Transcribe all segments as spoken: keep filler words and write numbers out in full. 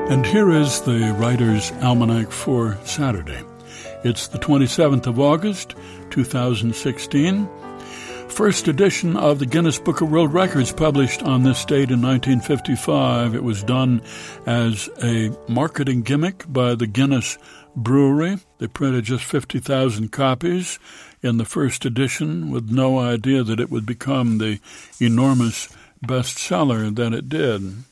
And here is the Writer's Almanac for Saturday. It's the twenty-seventh of August, two thousand sixteen. First edition of the Guinness Book of World Records published on this date in nineteen fifty-five. It was done as a marketing gimmick by the Guinness Brewery. They printed just fifty thousand copies in the first edition with no idea that it would become the enormous bestseller that it did.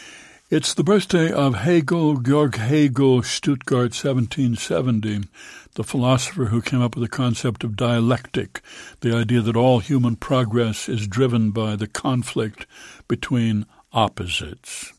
It's the birthday of Hegel, Georg Hegel, Stuttgart, seventeen seventy, the philosopher who came up with the concept of dialectic, the idea that all human progress is driven by the conflict between opposites.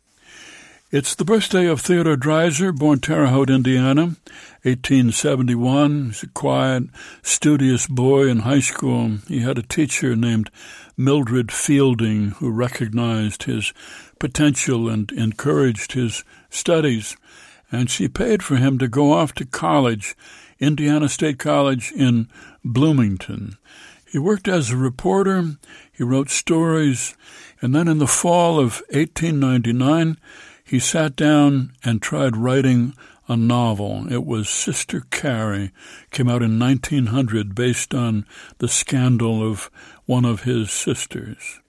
It's the birthday of Theodore Dreiser, born Terre Haute, Indiana, eighteen seventy-one. He's a quiet, studious boy in high school. He had a teacher named Mildred Fielding who recognized his potential and encouraged his studies, and she paid for him to go off to college, Indiana State College in Bloomington. He worked as a reporter, he wrote stories, and then in the fall of eighteen ninety-nine, he sat down and tried writing a novel. It was Sister Carrie, came out in nineteen hundred based on the scandal of one of his sisters.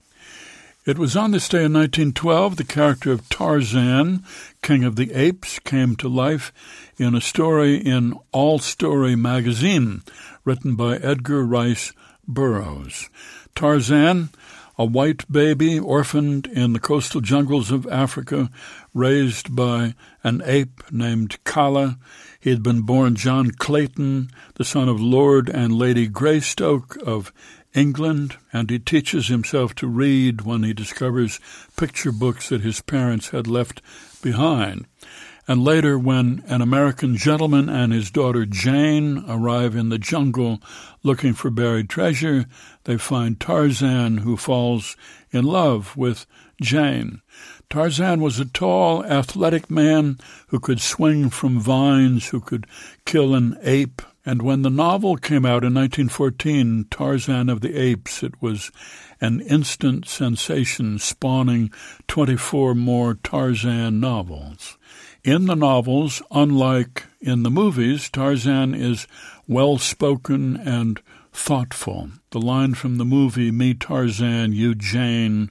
It was on this day in nineteen twelve the character of Tarzan, King of the Apes, came to life in a story in All Story magazine, written by Edgar Rice Burroughs. Tarzan, a white baby orphaned in the coastal jungles of Africa, raised by an ape named Kala. He had been born John Clayton, the son of Lord and Lady Greystoke of England, and he teaches himself to read when he discovers picture books that his parents had left behind. And later, when an American gentleman and his daughter Jane arrive in the jungle looking for buried treasure, they find Tarzan, who falls in love with Jane. Tarzan was a tall, athletic man who could swing from vines, who could kill an ape. And when the novel came out in nineteen fourteen, Tarzan of the Apes, it was an instant sensation, spawning twenty-four more Tarzan novels. In the novels, unlike in the movies, Tarzan is well-spoken and thoughtful. The line from the movie, "Me Tarzan, you Jane,"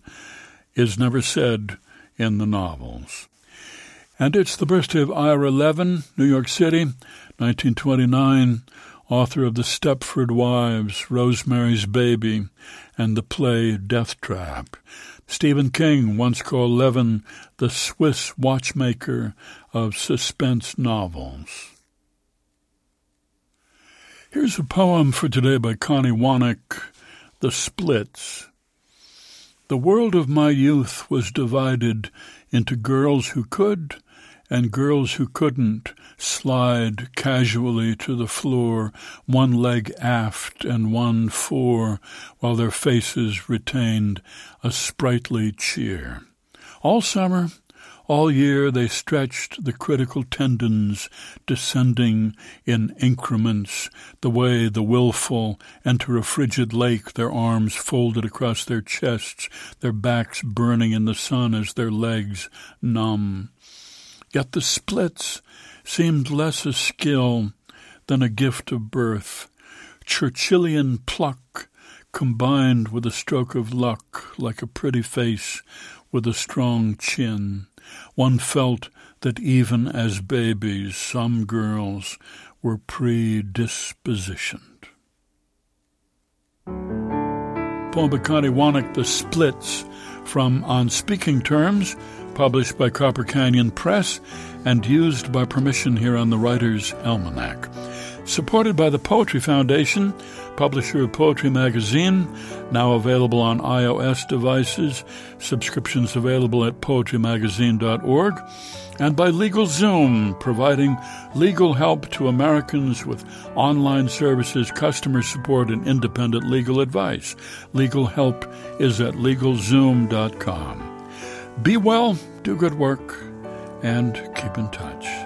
is never said in the novels. And it's the birthday of Ira Levin, New York City, nineteen twenty-nine, author of The Stepford Wives, Rosemary's Baby, and the play Death Trap. Stephen King once called Levin the Swiss watchmaker of suspense novels. Here's a poem for today by Connie Wannick, The Splits. The world of my youth was divided into girls who could and girls who couldn't slide casually to the floor, one leg aft and one fore, while their faces retained a sprightly cheer. All summer, all year, they stretched the critical tendons, descending in increments, the way the willful enter a frigid lake, their arms folded across their chests, their backs burning in the sun as their legs numb. Yet the splits seemed less a skill than a gift of birth, Churchillian pluck combined with a stroke of luck, like a pretty face with a strong chin. One felt that even as babies, some girls were predispositioned. Poem by Connie Wannick, The Splits, from On Speaking Terms, published by Copper Canyon Press and used by permission here on the Writer's Almanac. Supported by the Poetry Foundation, publisher of Poetry Magazine, now available on iOS devices, subscriptions available at poetry magazine dot org, and by LegalZoom, providing legal help to Americans with online services, customer support, and independent legal advice. Legal help is at legal zoom dot com. Be well, do good work, and keep in touch.